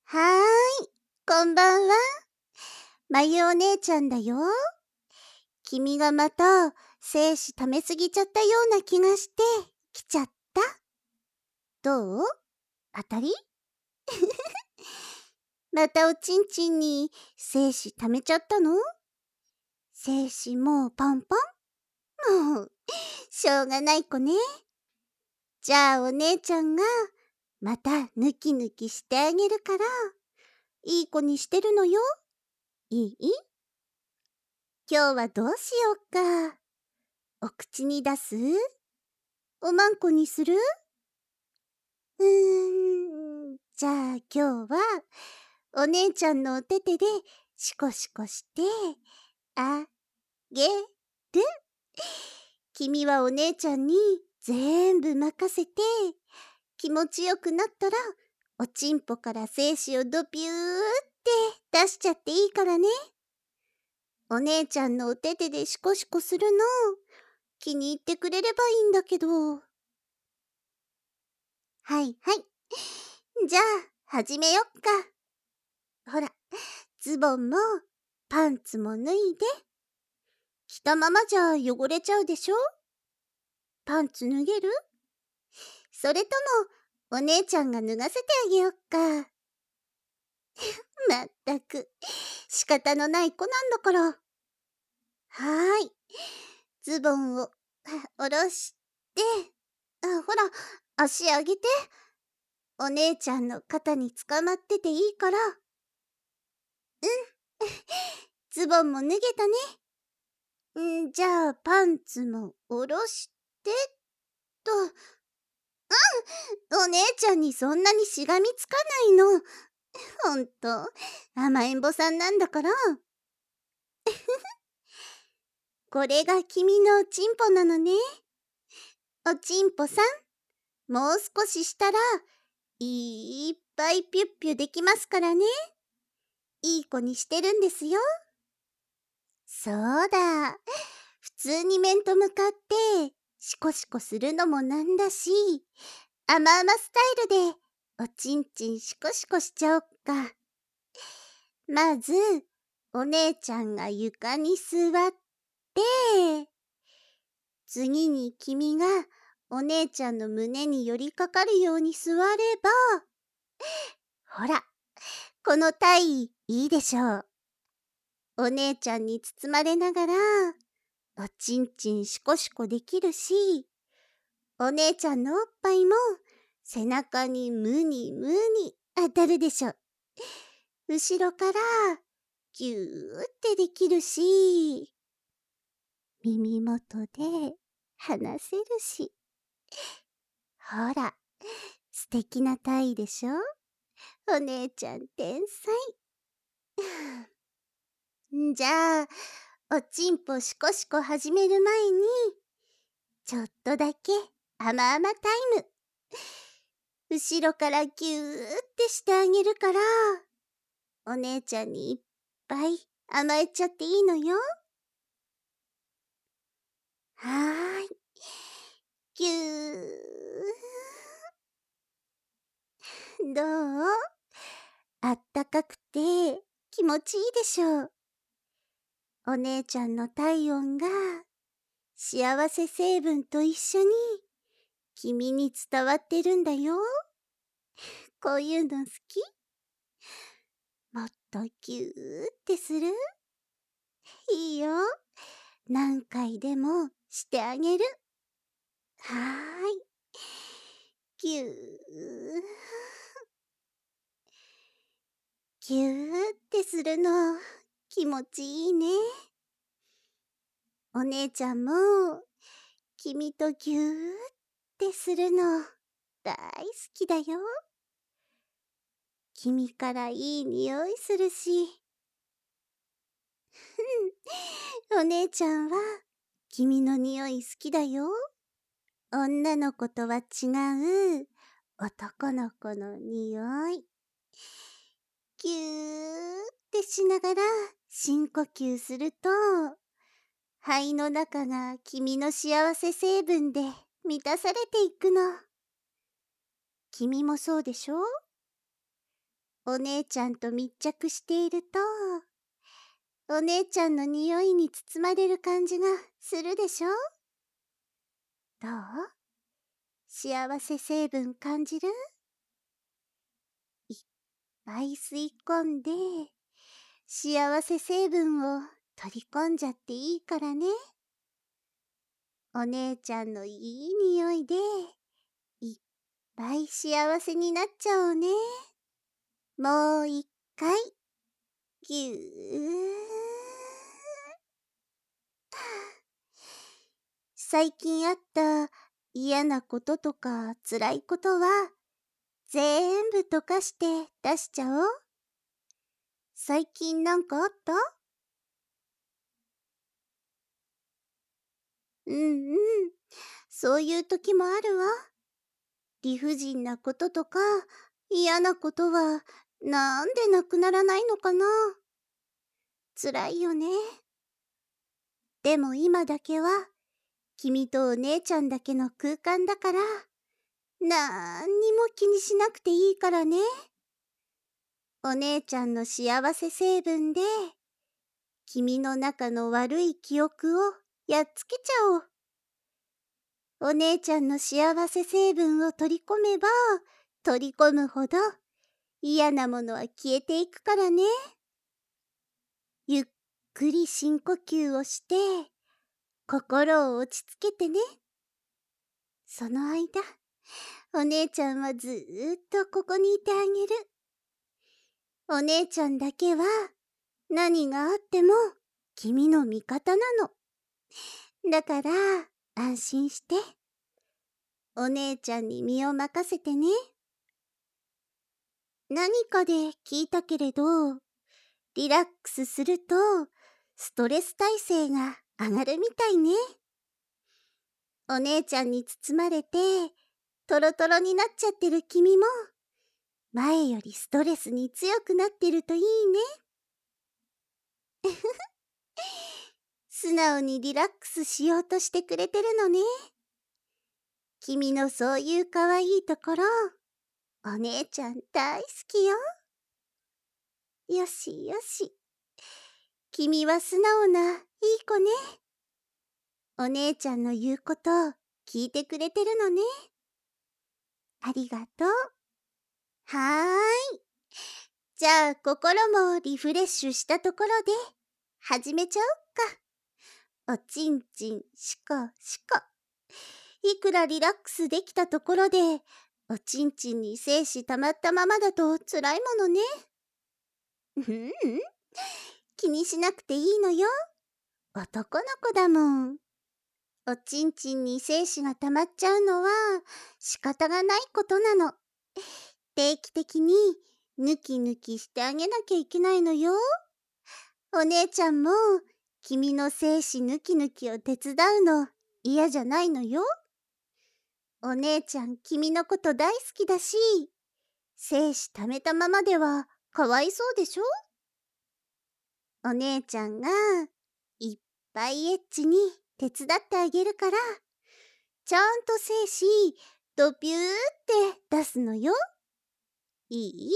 はーい、こんばんは。まゆお姉ちゃんだよ。君がまた精子溜めすぎちゃったような気がして来ちゃった。どう？当たり？またおちんちんに精子溜めちゃったの？精子もうパンパン？もう、しょうがない子ね。じゃあお姉ちゃんがまたヌキヌキしてあげるから、いい子にしてるのよ。いい？今日はどうしようか。お口に出す？おまんこにする？じゃあ今日はお姉ちゃんのお手手でシコシコしてあげる。君はお姉ちゃんに全部任せて、気持ちよくなったらおちんぽから精子をドピューって出しちゃっていいからね。お姉ちゃんのお手手でシコシコするの気に入ってくれればいいんだけど。はいはい。じゃあ始めよっか。ほら、ズボンもパンツも脱いで。着たままじゃ汚れちゃうでしょ？パンツ脱げる？それともお姉ちゃんが脱がせてあげよっか。まったく仕方のない子なんだから。はーい。ズボンを下ろして、ほら、足上げて。お姉ちゃんの肩につかまってていいから。ズボンも脱げたね。じゃあパンツも下ろしてと。お姉ちゃんにそんなにしがみつかないの。ほんと甘えん坊さんなんだから。これが君のおちんぽなのね。おちんぽさん、もう少ししたらいっぱいピュッピュできますからね。いい子にしてるんですよ。そうだ。普通に面と向かってシコシコするのもなんだし、甘々スタイルでおちんちんシコシコしちゃおっか。まずお姉ちゃんが床に座って、次に君がお姉ちゃんの胸に寄りかかるように座れば、ほら、この体位いいでしょう。お姉ちゃんに包まれながらおちんちんシコシコできるし、お姉ちゃんのおっぱいも背中にムニムニ当たるでしょ。後ろからギューってできるし、耳元で話せるし。ほら、素敵な体でしょ。お姉ちゃん天才。じゃあ、おちんぽシコシコ始める前に、ちょっとだけ甘々タイム。後ろからギューってしてあげるから、お姉ちゃんにいっぱい甘えちゃっていいのよ。はーい。ぎゅー。どう？あったかくて気持ちいいでしょう。お姉ちゃんの体温が幸せ成分と一緒に君に伝わってるんだよ。こういうの好き？もっとギューってする？いいよ。何回でもしてあげる。はーい。ぎゅー。ぎゅーってするの気持ちいいね。お姉ちゃんも君とぎゅーってするの大好きだよ。君からいい匂いするし。お姉ちゃんは君の匂い好きだよ。女の子とは違う男の子の匂い。ぎゅーってしながら深呼吸すると、肺の中が君の幸せ成分で満たされていくの。君もそうでしょ？ お姉ちゃんと密着していると、お姉ちゃんの匂いに包まれる感じがするでしょ？どう？幸せ成分感じる？いっぱい吸い込んで、幸せ成分を取り込んじゃっていいからね。お姉ちゃんのいい匂いで、いっぱい幸せになっちゃおうね。もう一回、ぎゅー。最近あった嫌なこととか辛いことは全部溶かして出しちゃおう。最近なんかあった？うんうん。そういう時もあるわ。理不尽なこととか嫌なことはなんでなくならないのかな。辛いよね。でも今だけは君とお姉ちゃんだけの空間だから、なんにも気にしなくていいからね。お姉ちゃんの幸せ成分で君の中の悪い記憶をやっつけちゃおう。お姉ちゃんの幸せ成分を取り込めば取り込むほど嫌なものは消えていくからね。ゆっくり深呼吸をして心を落ち着けてね。その間、お姉ちゃんはずーっとここにいてあげる。お姉ちゃんだけは何があっても君の味方なの。だから安心してお姉ちゃんに身を任せてね。何かで聞いたけれど、リラックスするとストレス耐性が上がるみたいね。お姉ちゃんに包まれてトロトロになっちゃってる君も前よりストレスに強くなってるといいね。素直にリラックスしようとしてくれてるのね。君のそういう可愛いところ、お姉ちゃん大好きよ。よしよし。君は素直ないい子ね。お姉ちゃんの言うこと聞いてくれてるのね。ありがとう。はーい。じゃあ心もリフレッシュしたところで始めちゃおっか。おちんちんしこしこ。いくらリラックスできたところでおちんちんに精子溜まったままだと辛いものね。気にしなくていいのよ。男の子だもん。おちんちんに精子が溜まっちゃうのは仕方がないことなの。定期的にヌキヌキしてあげなきゃいけないのよ。お姉ちゃんも君の精子ヌキヌキを手伝うの嫌じゃないのよ。お姉ちゃん君のこと大好きだし、精子溜めたままではかわいそうでしょ。お姉ちゃんがいっぱいエッチに手伝ってあげるから、ちゃんと精子ドピューって出すのよ。いい？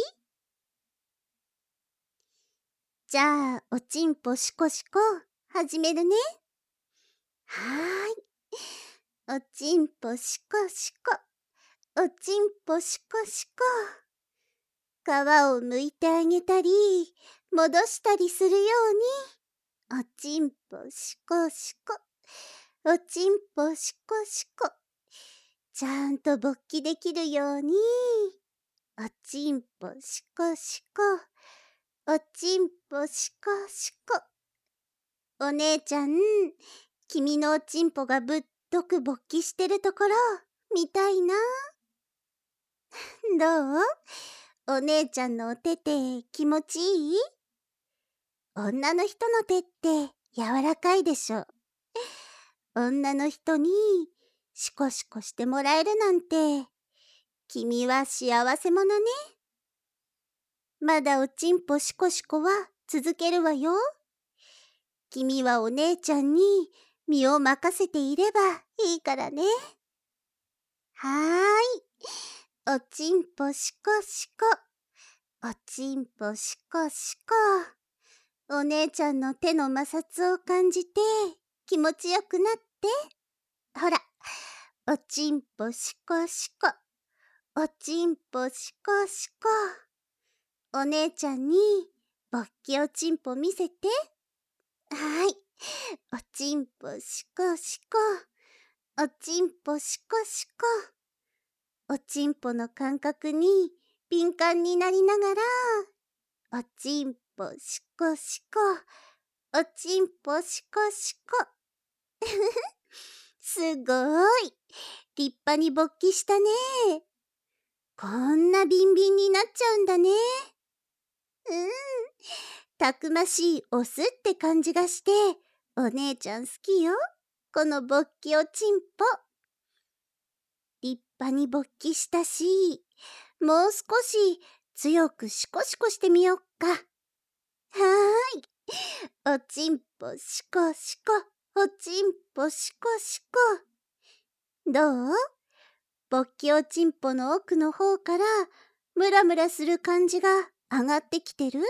じゃあおちんぽしこしこ始めるね。はーい。おちんぽしこしこ。おちんぽしこしこ。皮を剥いてあげたり戻したりするように、おちんぽしこしこ。おちんぽしこしこ。ちゃんと勃起できるように、おちんぽしこしこ。おちんぽしこしこ。お姉ちゃん、君のおちんぽがぶっとく勃起してるところ見たいな。どう？お姉ちゃんのお手って気持ちいい？女の人の手って柔らかいでしょ。女の人にシコシコしてもらえるなんて、君は幸せ者ね。まだおちんぽシコシコは続けるわよ。君はお姉ちゃんに身を任せていればいいからね。はーい。おちんぽしこしこ。 おちんぽしこしこ。お姉ちゃんの手の摩擦を感じて気持ちよくなって。ほら、おちんぽしこしこ。おちんぽしこしこ。お姉ちゃんにぼっきおちんぽ見せて。はい。おちんぽしこしこ。おちんぽしこしこ。おちんぽの感覚に敏感になりながら、おちんぽしこしこ。おちんぽしこしこ。すごーい。立派に勃起したね。こんなビンビンになっちゃうんだね。たくましいオスって感じがして、お姉ちゃん好きよ。この勃起おちんぽ。立派に勃起したし、もう少し強くシコシコしてみよっか。はーい。おちんぽシコシコ。おちんぽシコシコ。どう？勃起おちんぽの奥の方からムラムラする感じが上がってきてる？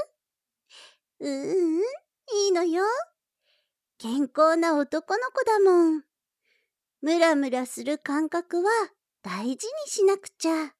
いいのよ。健康な男の子だもん。ムラムラする感覚は大事にしなくちゃ。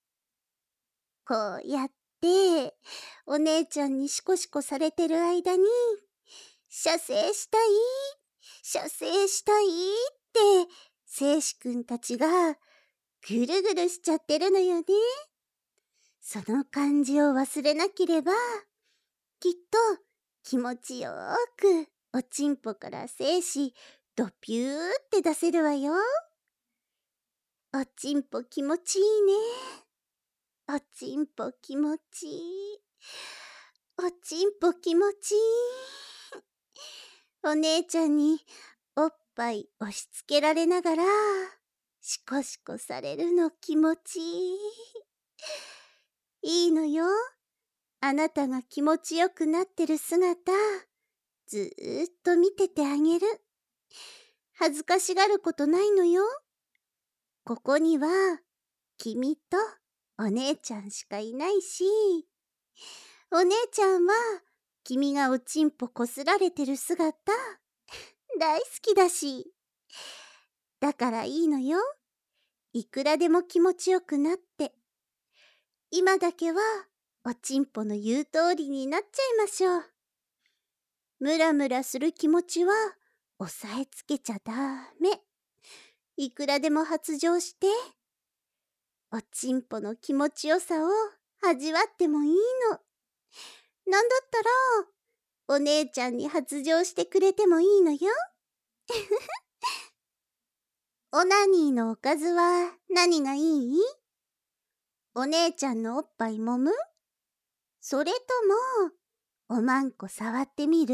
こうやってお姉ちゃんにシコシコされてる間に、射精したい、射精したいって精子くんたちがぐるぐるしちゃってるのよね。その感じを忘れなければ、きっと気持ちよーくおちんぽから精子ドピューって出せるわよ。おちんぽ気持ちいいね。おちんぽ気持ちいい。おちんぽ気持ちいい。お姉ちゃんにおっぱい押し付けられながらシコシコされるの気持ちいい。いいのよ。あなたが気持ちよくなってる姿、ずーっと見ててあげる。恥ずかしがることないのよ。ここには君とお姉ちゃんしかいないし、お姉ちゃんは君がおちんぽこすられてる姿大好きだし。だからいいのよ。いくらでも気持ちよくなって。今だけはおちんぽの言う通りになっちゃいましょう。ムラムラする気持ちは押さえつけちゃダメ。いくらでも発情して、おちんぽの気持ちよさを味わってもいいの。なんだったら、お姉ちゃんに発情してくれてもいいのよ。オナニーのおかずは何がいい？お姉ちゃんのおっぱい揉む？それとも、おまんこ触ってみる？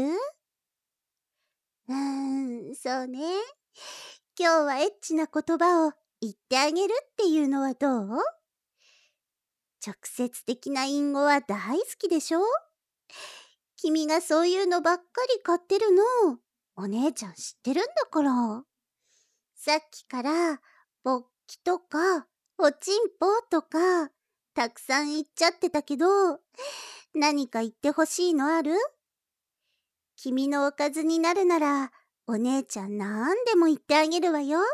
そうね。今日はエッチな言葉を言ってあげるっていうのはどう？直接的な隠語は大好きでしょ？君がそういうのばっかり買ってるの、お姉ちゃん知ってるんだから。さっきから、ぼっきとか、おちんぽとか、たくさん言っちゃってたけど、何か言ってほしいのある？君のおかずになるなら、お姉ちゃんなんでも言ってあげるわよ。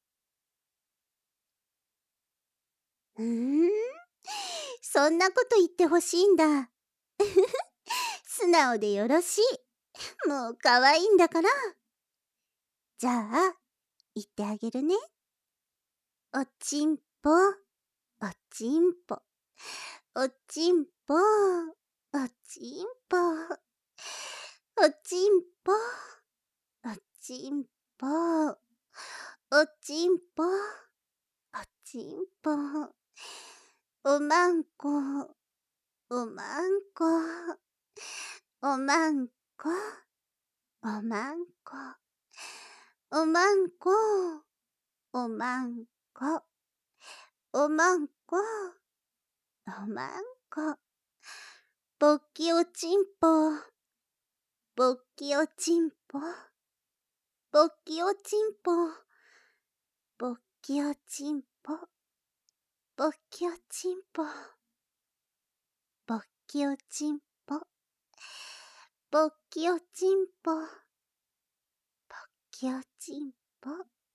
そんなこと言ってほしいんだ。素直でよろしい。もう可愛いんだから。じゃあ、言ってあげるね。おちんぽ、おちんぽ、おちんぽ、おちんぽ、おちんぽ、おちんぽ、おちんぽ、おちんぽ、おまんこ、おまんこ、おまんこ、おまんこ、おまんこ、おまんこ、おまんこ、おまんこ、ぼっきおちんぽ、ぼっきおちんぽ、ぼっきおちんぽ、ぼっきおちんぽ、ぼっきおちんぽ、ぼっきおちんぽ。ぼっきおちんぽ。ぼっきおちんぽ。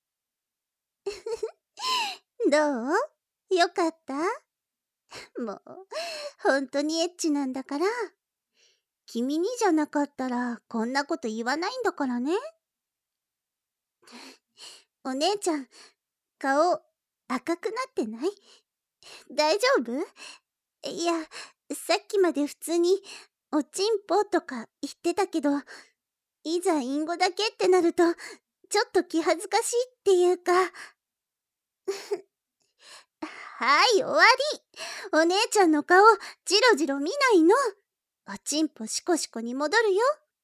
どう？よかった？もう、ほんとにエッチなんだから。君にじゃなかったら、こんなこと言わないんだからね。お姉ちゃん、顔、赤くなってない？大丈夫？いや、さっきまで普通に、おちんぽとか言ってたけど、いざ隠語だけってなると、ちょっと気恥ずかしいっていうか。はい、終わり。お姉ちゃんの顔、じろじろ見ないの。おちんぽしこしこに戻るよ。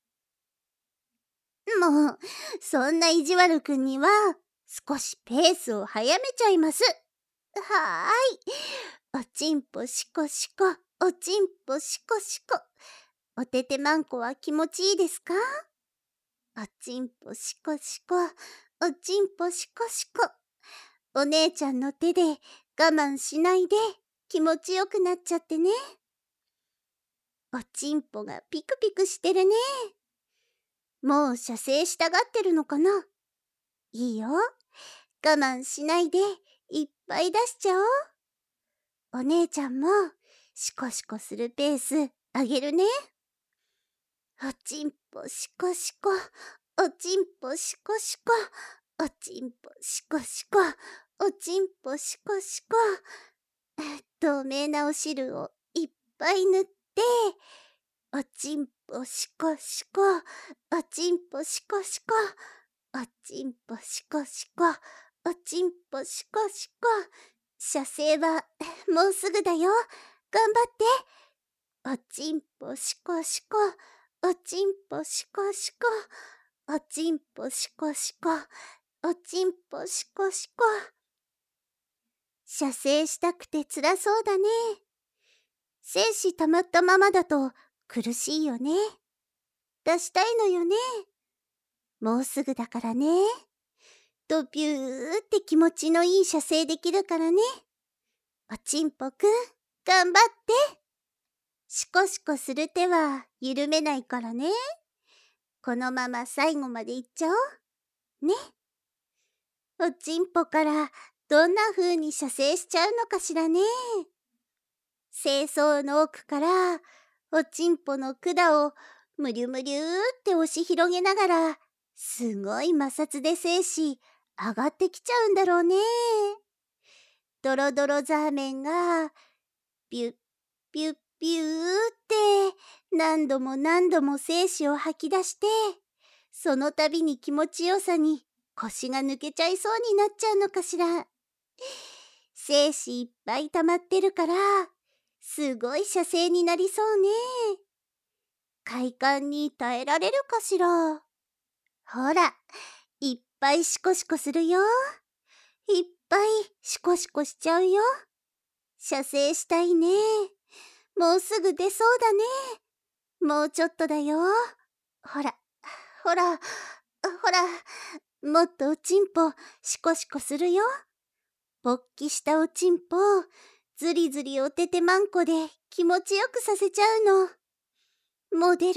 もう、そんな意地悪くんには、少しペースを早めちゃいます。はーい。おちんぽしこしこ、おちんぽしこしこ。おててまんこは気持ちいいですか？おちんぽしこしこ、おちんぽしこしこ。お姉ちゃんの手で我慢しないで気持ちよくなっちゃってね。おちんぽがピクピクしてるね。もう射精したがってるのかな？いいよ。我慢しないでいっぱい出しちゃおう。お姉ちゃんもシコシコするペースあげるね。おちんぽシコシコ、おちんぽシコシコ、おちんぽシコシコ、おちんぽシコシコ。透明なお汁をいっぱい塗って、おちんぽシコシコ、おちんぽシコシコ、おちんぽシコシコ、おちんぽシコシコ。射精はもうすぐだよ。頑張って。おちんぽシコシコ、おちんぽシコシコ、おちんぽシコシコ、おちんぽシコシコ。射精したくて辛そうだね。精子溜まったままだと苦しいよね。出したいのよね。もうすぐだからね。とビューって気持ちのいい射精できるからね。おちんぽくん、頑張って。シコシコする手は緩めないからね。このまま最後までいっちゃおう。ね。おちんぽからどんな風に射精しちゃうのかしらね。精巣の奥からおちんぽの管をむりゅむりゅって押し広げながら、すごい摩擦で精子上がってきちゃうんだろうね。ドロドロザーメンがビュッビュッビューって何度も何度も精子を吐き出して、その度に気持ちよさに腰が抜けちゃいそうになっちゃうのかしら。精子いっぱい溜まってるから、すごい射精になりそうね。快感に耐えられるかしら。ほら、いっぱいシコシコするよ。いっぱいシコシコしちゃうよ。射精したいね。もうすぐ出そうだね。もうちょっとだよ。ほら、ほら、ほら、もっとおちんぽシコシコするよ。勃起したおちんぽ、ずりずりおててまんこで気持ちよくさせちゃうの。もう出る？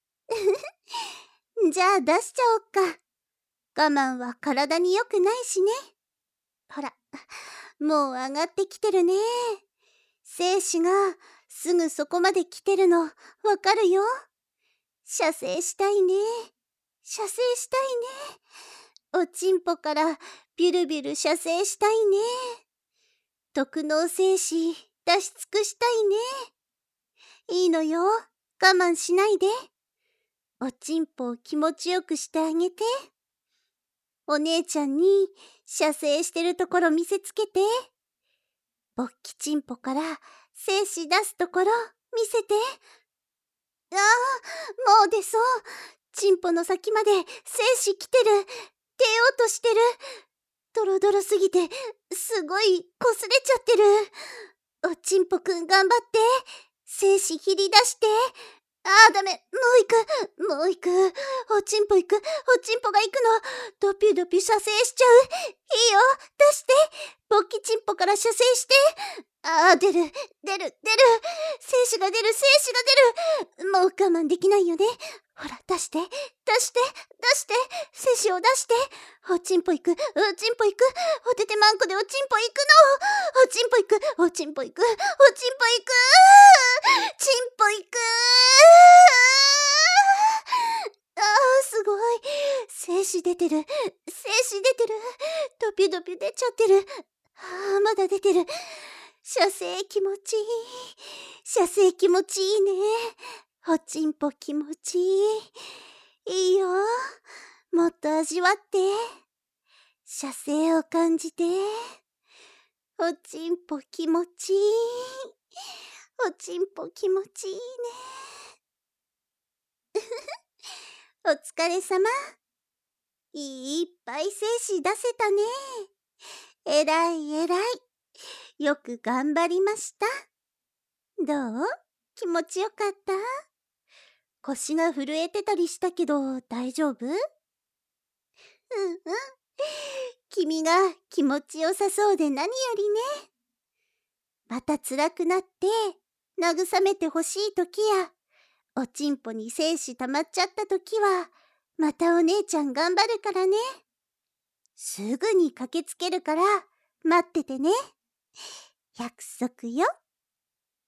じゃあ出しちゃおっか。我慢は体に良くないしね。ほら、もう上がってきてるね。精子がすぐそこまで来てるのわかるよ。射精したいね。射精したいね。おちんぽからビュルビュル射精したいね。特納精子出し尽くしたいね。いいのよ。我慢しないで。おちんぽを気持ちよくしてあげて。お姉ちゃんに射精してるところ見せつけて。勃起ちんぽから精子出すところ見せて。ああ、もう出そう。ちんぽの先まで精子来てる。出ようとしてる。ドロドロすぎてすごいこすれちゃってる。おちんぽくん頑張って。精子切り出して。あダメ。もう行く。おちんぽ行く。おちんぽが行くの。ドピュドピュ射精しちゃう。いいよ。出して。勃起ちんぽから射精して。出る。精子が出る。もう我慢できないよね。ほら、出して。精子を出して。おちんぽ行く。おててまんこでおちんぽ行くの。おちんぽ行く。チンポ行く。すごい。精子出てる。ドピュドピュ出ちゃってる。まだ出てる。射精気持ちいいね。おちんぽ気持ちいい。いいよ。もっと味わって。射精を感じて。おちんぽ気持ちいい。ね。お疲れさま。いっぱい精子出せたね。えらい。よく頑張りました。どう？気持ちよかった？腰が震えてたりしたけど大丈夫？君が気持ちよさそうで何よりね。また辛くなって慰めてほしいときや、おちんぽに精子溜まっちゃったときは、またお姉ちゃん頑張るからね。すぐに駆けつけるから待っててね。約束よ。